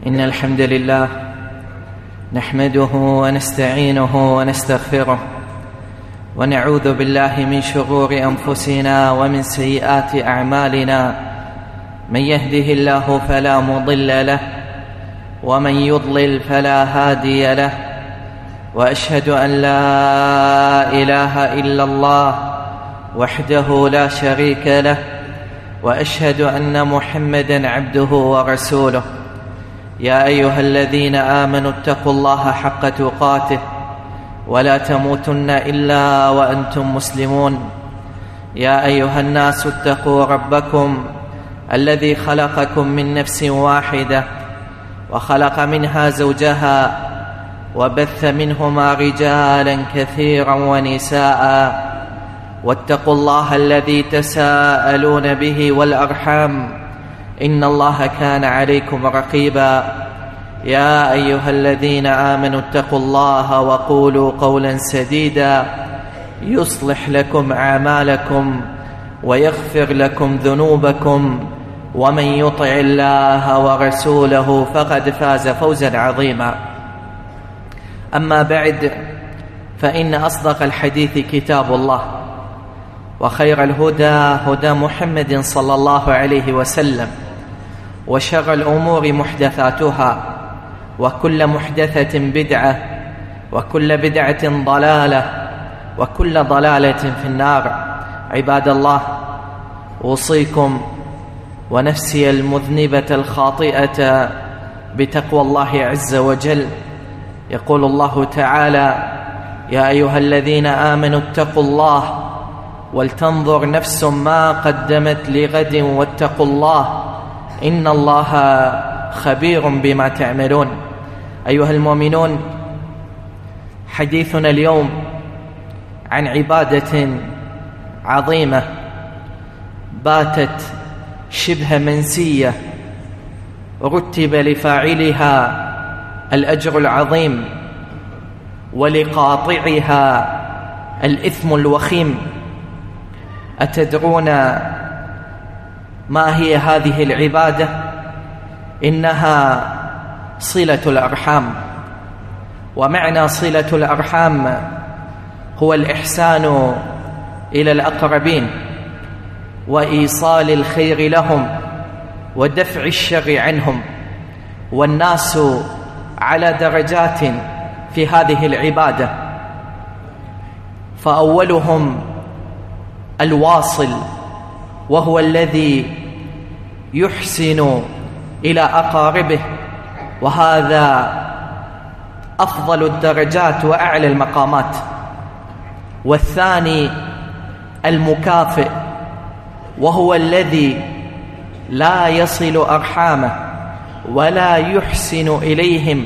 إن الحمد لله نحمده ونستعينه ونستغفره ونعوذ بالله من شرور أنفسنا ومن سيئات أعمالنا. من يهده الله فلا مضل له ومن يضلل فلا هادي له، وأشهد أن لا إله إلا الله وحده لا شريك له، وأشهد أن محمدًا عبده ورسوله. يا أيها الذين آمنوا اتقوا الله حق تقاته ولا تموتن إلا وأنتم مسلمون. يا أيها الناس اتقوا ربكم الذي خلقكم من نفس واحدة وخلق منها زوجها وبث منهما رجالا كثيرا ونساء، واتقوا الله الذي تساءلون به والأرحام إن الله كان عليكم رقيبا. يا أيها الذين آمنوا اتقوا الله وقولوا قولا سديدا يصلح لكم أعمالكم ويغفر لكم ذنوبكم، ومن يطع الله ورسوله فقد فاز فوزا عظيما. أما بعد، فإن أصدق الحديث كتاب الله، وخير الهدى هدى محمد صلى الله عليه وسلم، وشر الأمور محدثاتها، وكل محدثة بدعة، وكل بدعة ضلالة، وكل ضلالة في النار. عباد الله، أوصيكم ونفسي المذنبة الخاطئة بتقوى الله عز وجل. يقول الله تعالى: يا أيها الذين آمنوا اتقوا الله ولتنظر نفس ما قدمت لغد واتقوا الله إن الله خبير بما تعملون. أيها المؤمنون، حديثنا اليوم عن عبادة عظيمة باتت شبه منسية، رتب لفاعلها الأجر العظيم ولقاطعها الإثم الوخيم. أتدرون ما هي هذه العبادة؟ إنها صلة الأرحام. ومعنى صلة الأرحام هو الإحسان إلى الأقربين وإيصال الخير لهم ودفع الشر عنهم. والناس على درجات في هذه العبادة، فأولهم الواصل، وهو الذي يحسن إلى أقاربه، وهذا أفضل الدرجات وأعلى المقامات. والثاني المكافئ، وهو الذي لا يصل أرحامه ولا يحسن إليهم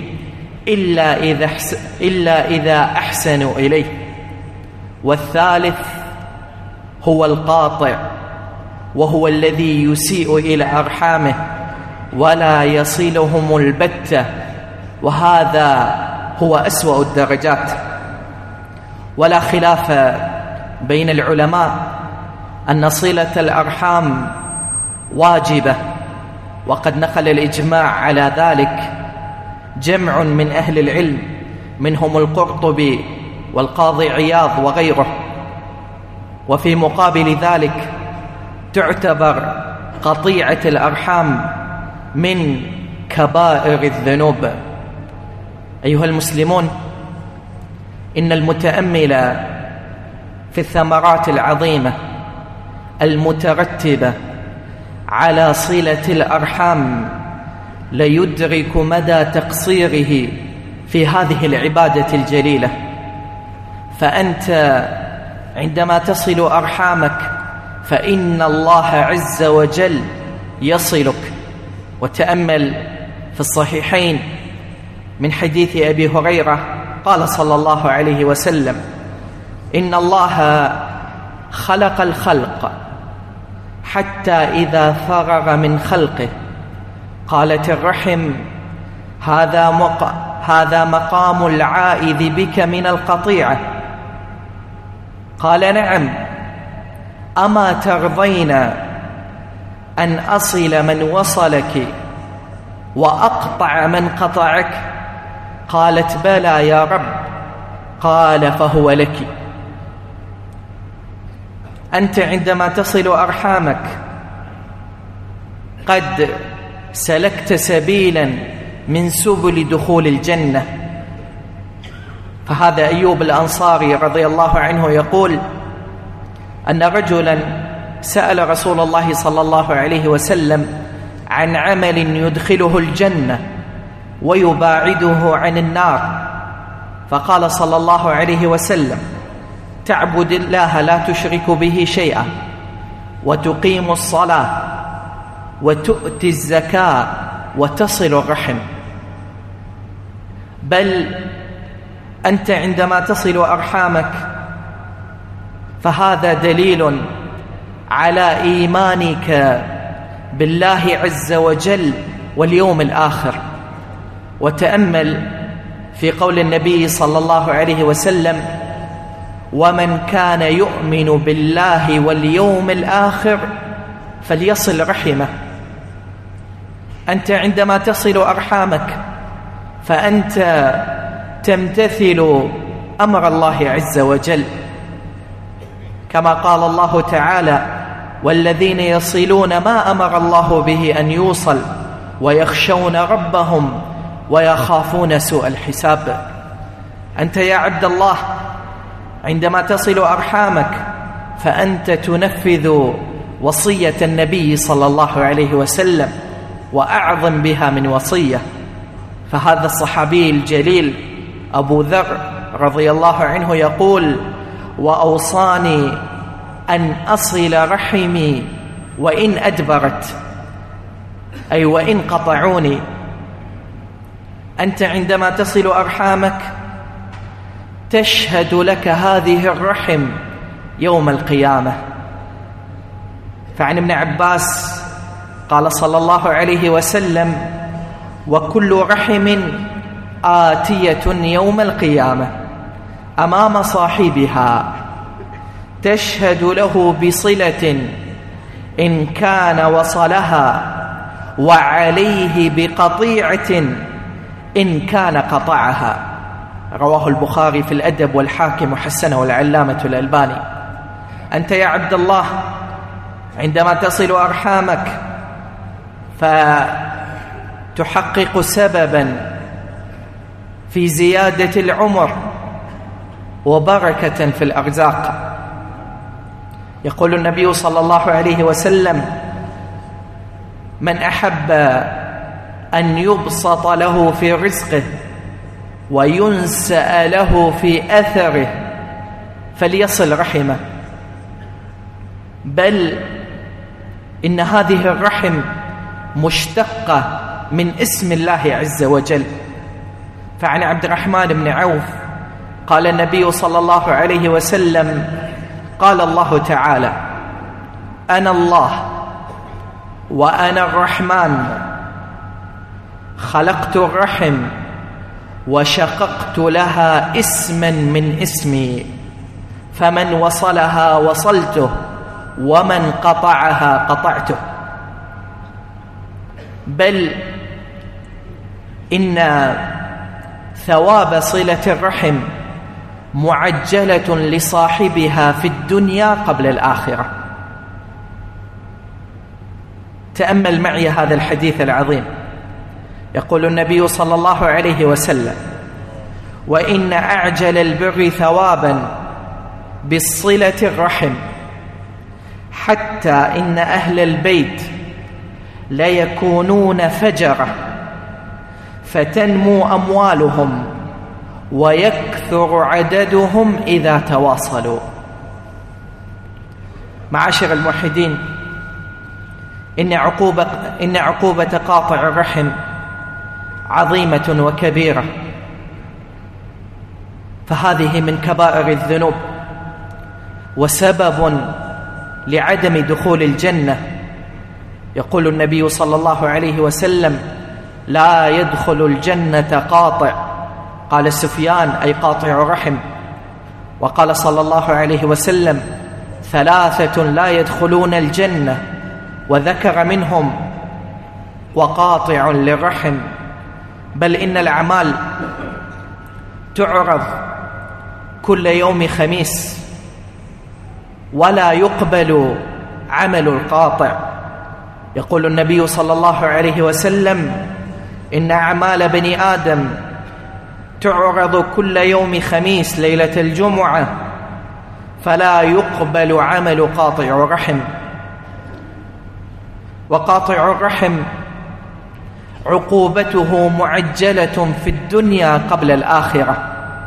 إلا إذا أحسنوا إليه. والثالث هو القاطع، وهو الذي يسيء إلى أرحامه ولا يصلهم البتة، وهذا هو أسوأ الدرجات. ولا خلاف بين العلماء أن صلة الأرحام واجبة، وقد نقل الإجماع على ذلك جمع من أهل العلم، منهم القرطبي والقاضي عياض وغيره. وفي مقابل ذلك تعتبر قطيعة الأرحام من كبائر الذنوب. أيها المسلمون، إن المتأمل في الثمرات العظيمة المترتبة على صلة الأرحام ليدرك مدى تقصيره في هذه العبادة الجليلة. فأنت عندما تصل أرحامك فإن الله عز وجل يصلك. وتأمل في الصحيحين من حديث أبي هريرة قال صلى الله عليه وسلم: إن الله خلق الخلق حتى إذا فرغ من خلقه قالت الرحم: هذا مقام العائذ بك من القطيعة. قال: نعم، أما ترضين أن أصل من وصلك وأقطع من قطعك؟ قالت بلى يا رب. قال فهو لك. أنت عندما تصل أرحامك قد سلكت سبيلا من سبل دخول الجنة. فهذا أيوب الأنصاري رضي الله عنه يقول أن رجلا سأل رسول الله صلى الله عليه وسلم عن عمل يدخله الجنة ويباعده عن النار، فقال صلى الله عليه وسلم: تعبد الله لا تشرك به شيئا، وتقيم الصلاة، وتؤتي الزكاة، وتصل الرحم. بل أنت عندما تصل أرحامك فهذا دليل على إيمانك بالله عز وجل واليوم الآخر. وتأمل في قول النبي صلى الله عليه وسلم: ومن كان يؤمن بالله واليوم الآخر فليصل رحمه. أنت عندما تصل أرحامك فأنت تمتثل أمر الله عز وجل، كما قال الله تعالى: والذين يصلون ما أمر الله به أن يوصل ويخشون ربهم ويخافون سوء الحساب. أنت يا عبد الله عندما تصل أرحامك فأنت تنفذ وصية النبي صلى الله عليه وسلم، وأعظم بها من وصية. فهذا الصحابي الجليل أبو ذر رضي الله عنه يقول: وأوصاني أن أصل رحمي وإن أدبرت، أي وإن قطعوني. أنت عندما تصل أرحامك تشهد لك هذه الرحم يوم القيامة. فعن ابن عباس قال صلى الله عليه وسلم: وكل رحم آتية يوم القيامة أمام صاحبها تشهد له بصلة إن كان وصلها، وعليه بقطيعة إن كان قطعها. رواه البخاري في الأدب، والحاكم حسنه العلامة الألباني. أنت يا عبد الله عندما تصل أرحامك فتحقق سببا في زيادة العمر وبركة في الأرزاق. يقول النبي صلى الله عليه وسلم: من أحب أن يبسط له في رزقه وينسأ له في أثره فليصل رحمه. بل إن هذه الرحم مشتقة من اسم الله عز وجل. فعن عبد الرحمن بن عوف قال النبي صلى الله عليه وسلم: قال الله تعالى: أنا الله وأنا الرحمن، خلقت الرحم وشققت لها اسما من اسمي، فمن وصلها وصلته، ومن قطعها قطعته. بل إن ثواب صلة الرحم معجلة لصاحبها في الدنيا قبل الآخرة. تأمل معي هذا الحديث العظيم. يقول النبي صلى الله عليه وسلم: وإن أعجل البر ثوابا بالصلة الرحم، حتى إن أهل البيت ليكونون فجرة فتنمو أموالهم ويكثر عددهم إذا تواصلوا. معاشر الموحدين، إن عقوبة قاطع الرحم عظيمة وكبيرة، فهذه من كبائر الذنوب وسبب لعدم دخول الجنة. يقول النبي صلى الله عليه وسلم: لا يدخل الجنة قاطع. قال سفيان: أي قاطع رحم. وقال صلى الله عليه وسلم: ثلاثة لا يدخلون الجنة، وذكر منهم وقاطع للرحم، بل إن الأعمال تعرض كل يوم خميس ولا يقبل عمل القاطع. يقول النبي صلى الله عليه وسلم: إن أعمال بني آدم تعرض كل يوم خميس ليلة الجمعة فلا يقبل عمل قاطع الرحم. وقاطع الرحم عقوبته معجلة في الدنيا قبل الآخرة،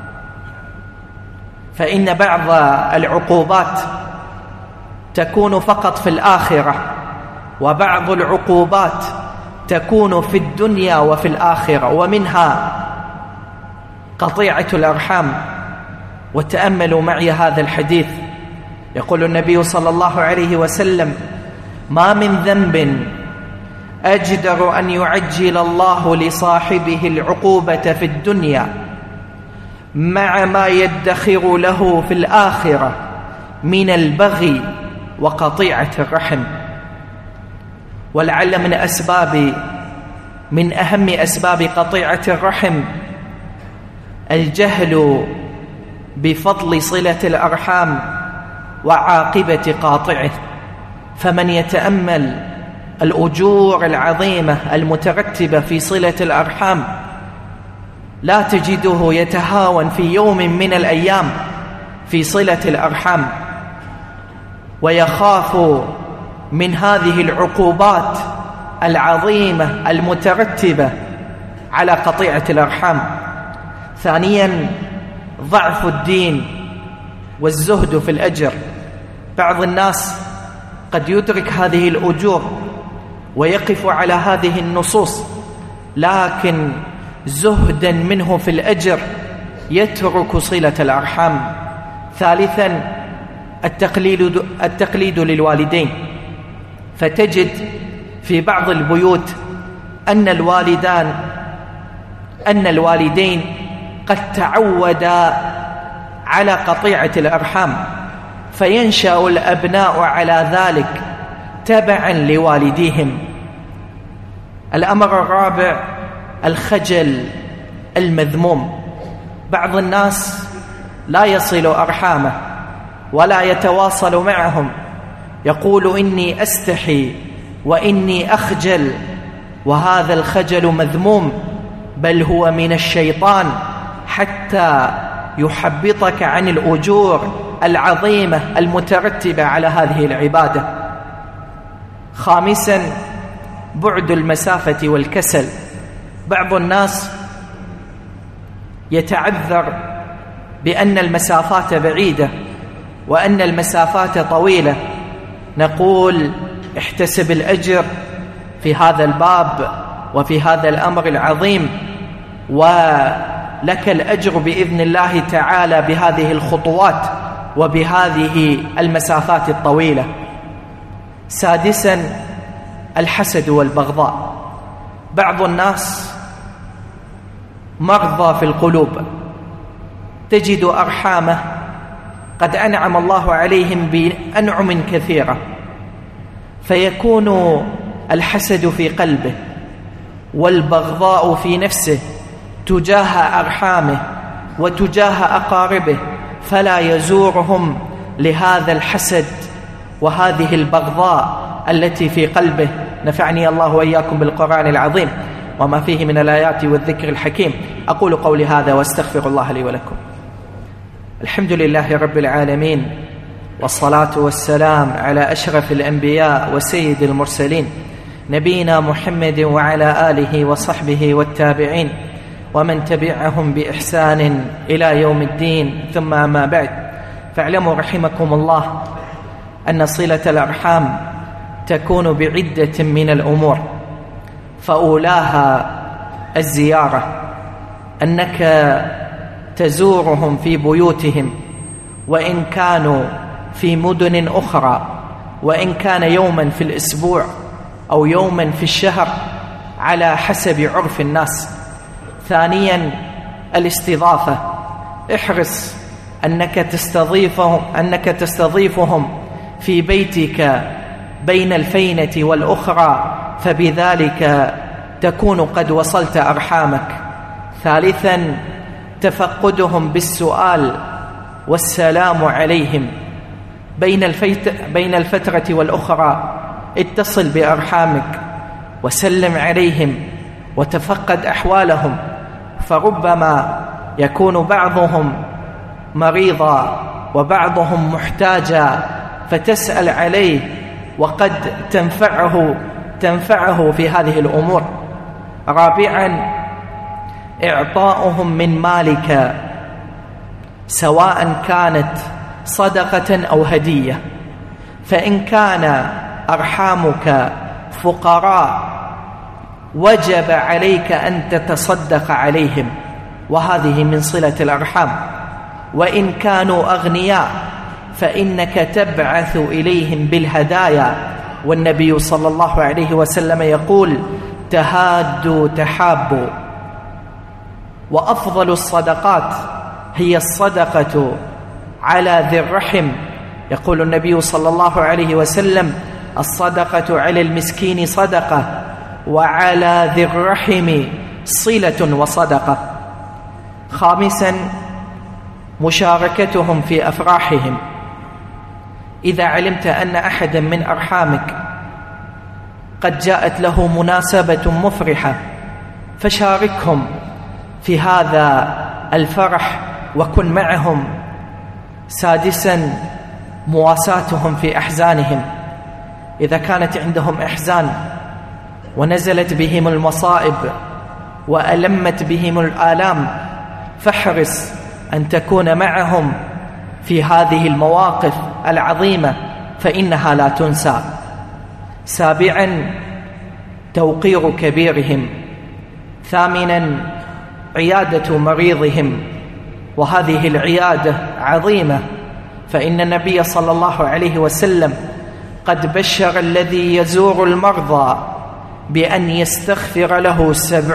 فإن بعض العقوبات تكون فقط في الآخرة، وبعض العقوبات تكون في الدنيا وفي الآخرة، ومنها قطيعة الأرحام. وتأملوا معي هذا الحديث. يقول النبي صلى الله عليه وسلم: ما من ذنب أجدر أن يعجل الله لصاحبه العقوبة في الدنيا مع ما يدخر له في الآخرة من البغي وقطيعة الرحم. ولعل من أهم أسباب قطيعة الرحم الجهل بفضل صلة الأرحام وعاقبة قاطعه. فمن يتأمل الأجور العظيمة المترتبة في صلة الأرحام لا تجده يتهاون في يوم من الأيام في صلة الأرحام، ويخاف من هذه العقوبات العظيمة المترتبة على قطيعة الأرحام. ثانيا، ضعف الدين والزهد في الأجر. بعض الناس قد يدرك هذه الأجور ويقف على هذه النصوص، لكن زهدا منه في الأجر يترك صلة الأرحام. ثالثا، التقليد للوالدين. فتجد في بعض البيوت أن الوالدين قد تعودا على قطيعة الأرحام، فينشأ الأبناء على ذلك تبعا لوالديهم. الأمر الرابع، الخجل المذموم. بعض الناس لا يصل أرحامه ولا يتواصل معهم، يقول: إني أستحي وإني أخجل، وهذا الخجل مذموم، بل هو من الشيطان حتى يحبطك عن الأجور العظيمة المترتبة على هذه العبادة. خامسا، بعد المسافة والكسل. بعض الناس يتعذر بأن المسافات بعيدة وأن المسافات طويلة. نقول: احتسب الأجر في هذا الباب وفي هذا الأمر العظيم، ولك الأجر بإذن الله تعالى بهذه الخطوات وبهذه المسافات الطويلة. سادسا، الحسد والبغضاء. بعض الناس مرضى في القلوب، تجد أرحامه قد أنعم الله عليهم بأنعم كثيرة، فيكون الحسد في قلبه والبغضاء في نفسه تجاه أرحامه وتجاه أقاربه، فلا يزورهم لهذا الحسد وهذه البغضاء التي في قلبه. نفعني الله وإياكم بالقرآن العظيم وما فيه من الآيات والذكر الحكيم. أقول قولي هذا واستغفر الله لي ولكم. الحمد لله رب العالمين، والصلاة والسلام على أشرف الأنبياء وسيد المرسلين، نبينا محمد وعلى آله وصحبه والتابعين ومن تبعهم بإحسان إلى يوم الدين. ثم ما بعد، فاعلموا رحمكم الله أن صلة الأرحام تكون بعدة من الأمور، فأولاها الزيارة، أنك تزورهم في بيوتهم وإن كانوا في مدن أخرى، وإن كان يوما في الأسبوع أو يوما في الشهر على حسب عرف الناس. ثانيا، الاستضافة. احرص أنك تستضيفهم في بيتك بين الفينة والأخرى فبذلك تكون قد وصلت أرحامك. ثالثا تفقدهم بالسؤال والسلام عليهم بين الفترة والأخرى. اتصل بأرحامك وسلم عليهم وتفقد أحوالهم، فربما يكون بعضهم مريضا وبعضهم محتاجا فتسأل عليه وقد تنفعه في هذه الأمور. رابعا إعطاؤهم من مالك سواء كانت صدقة أو هدية، فإن كان أرحامك فقراء وجب عليك أن تتصدق عليهم، وهذه من صلة الأرحام. وإن كانوا أغنياء فإنك تبعث إليهم بالهدايا، والنبي صلى الله عليه وسلم يقول: تهادوا تحابوا. وأفضل الصدقات هي الصدقة على ذي الرحم. يقول النبي صلى الله عليه وسلم: الصدقة على المسكين صدقة، وعلى ذي الرحم صلة وصدقة. خامسا مشاركتهم في أفراحهم. إذا علمت أن أحدا من أرحامك قد جاءت له مناسبة مفرحة فشاركهم في هذا الفرح وكن معهم. سادسا مواساتهم في أحزانهم. إذا كانت عندهم إحزان ونزلت بهم المصائب وألمت بهم الآلام فاحرص أن تكون معهم في هذه المواقف العظيمة فإنها لا تنسى. سابعا توقير كبيرهم. ثامنا عيادة مريضهم، وهذه العيادة عظيمة، فإن النبي صلى الله عليه وسلم قد بشر الذي يزور المرضى بأن يستغفر له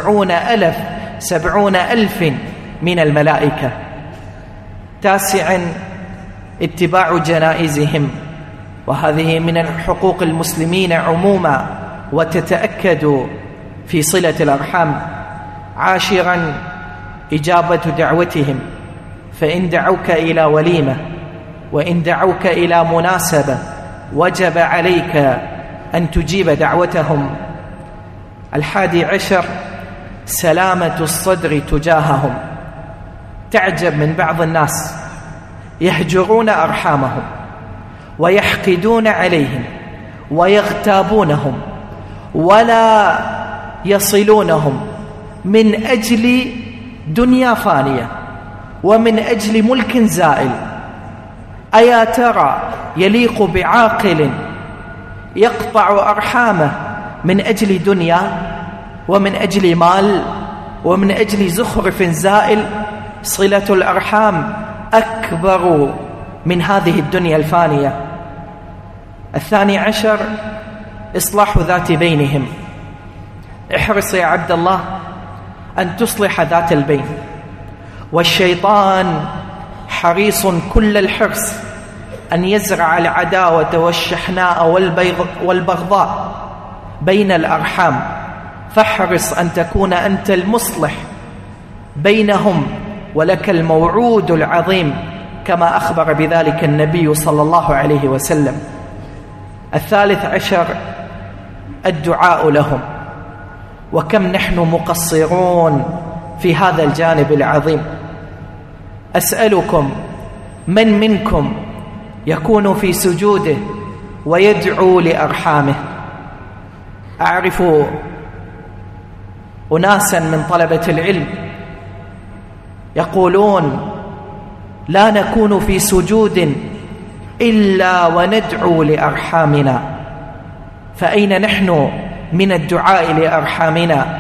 70,000 من الملائكة. تاسعا اتباع جنائزهم، وهذه من حقوق المسلمين عموما وتتأكد في صلة الأرحام. عاشرا إجابة دعوتهم، فإن دعوك إلى وليمة وإن دعوك إلى مناسبة وجب عليك أن تجيب دعوتهم. 11 سلامة الصدر تجاههم. تعجب من بعض الناس يهجرون أرحامهم ويحقدون عليهم ويغتابونهم ولا يصلونهم من أجل دنيا فانية ومن أجل ملك زائل. أيا ترى يليق بعاقل يقطع أرحامه من أجل دنيا ومن أجل مال ومن أجل زخرف زائل؟ صلة الأرحام أكبر من هذه الدنيا الفانية. 12 إصلاح ذات بينهم. احرص يا عبد الله أن تصلح ذات البين، والشيطان حريص كل الحرص أن يزرع العداوة والشحناء والبغضاء بين الأرحام، فاحرص أن تكون أنت المصلح بينهم ولك الموعود العظيم كما أخبر بذلك النبي صلى الله عليه وسلم. 13 الدعاء لهم، وكم نحن مقصرون في هذا الجانب العظيم. أسألكم من منكم يكون في سجوده ويدعو لأرحامه؟ أعرف أناسا من طلبة العلم يقولون لا نكون في سجود إلا وندعو لأرحامنا، فأين نحن من الدعاء لأرحامنا؟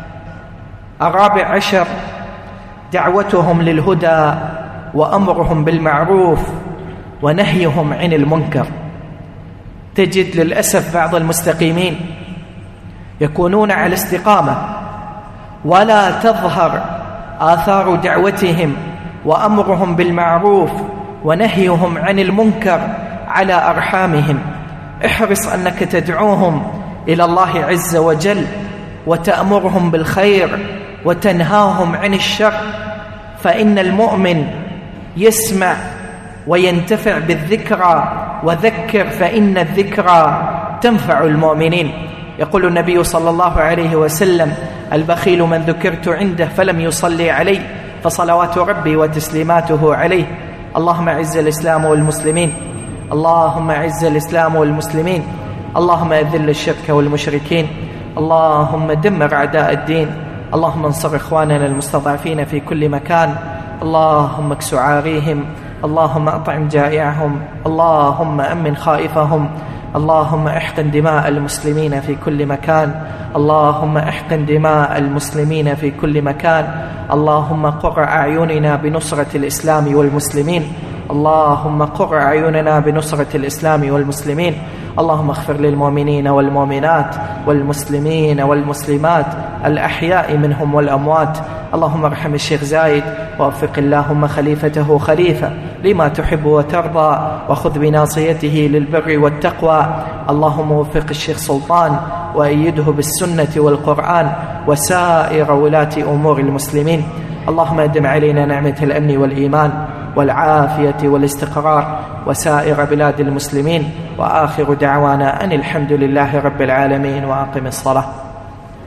14 دعوتهم للهدى وأمرهم بالمعروف ونهيهم عن المنكر. تجد للأسف بعض المستقيمين يكونون على استقامة ولا تظهر آثار دعوتهم وأمرهم بالمعروف ونهيهم عن المنكر على أرحامهم. احرص أنك تدعوهم إلى الله عز وجل وتأمرهم بالخير وتنهاهم عن الشر، فإن المؤمن يسمع وينتفع بالذكرى، وذكر فإن الذكرى تنفع المؤمنين. يقول النبي صلى الله عليه وسلم: البخيل من ذكرت عنده فلم يصلي علي، فصلوات ربي وتسليماته عليه. اللهم أعز الإسلام والمسلمين، اللهم أعز الإسلام والمسلمين، اللهم أذل الشرك والمشركين، اللهم دمر أعداء الدين، اللهم انصر إخواننا المستضعفين في كل مكان، اللهم اكس عاريهم، اللهم أطعم جائعهم، اللهم أمن خائفهم، اللهم احقن دماء المسلمين في كل مكان، اللهم احقن دماء المسلمين في كل مكان، اللهم قر أعيننا بنصرة الإسلام والمسلمين، اللهم قر أعيننا بنصرة الإسلام والمسلمين، اللهم اغفر للمؤمنين والمؤمنات والمسلمين والمسلمات الأحياء منهم والأموات. اللهم ارحم الشيخ زايد، ووفق اللهم خليفته خليفة لما تحب وترضى، وخذ بناصيته للبر والتقوى. اللهم وفق الشيخ سلطان وأيده بالسنة والقرآن وسائر ولاة أمور المسلمين. اللهم أدم علينا نعمة الأمن والإيمان والعافية والاستقرار وسائر بلاد المسلمين. وآخر دعوانا أن الحمد لله رب العالمين، وأقم الصلاة.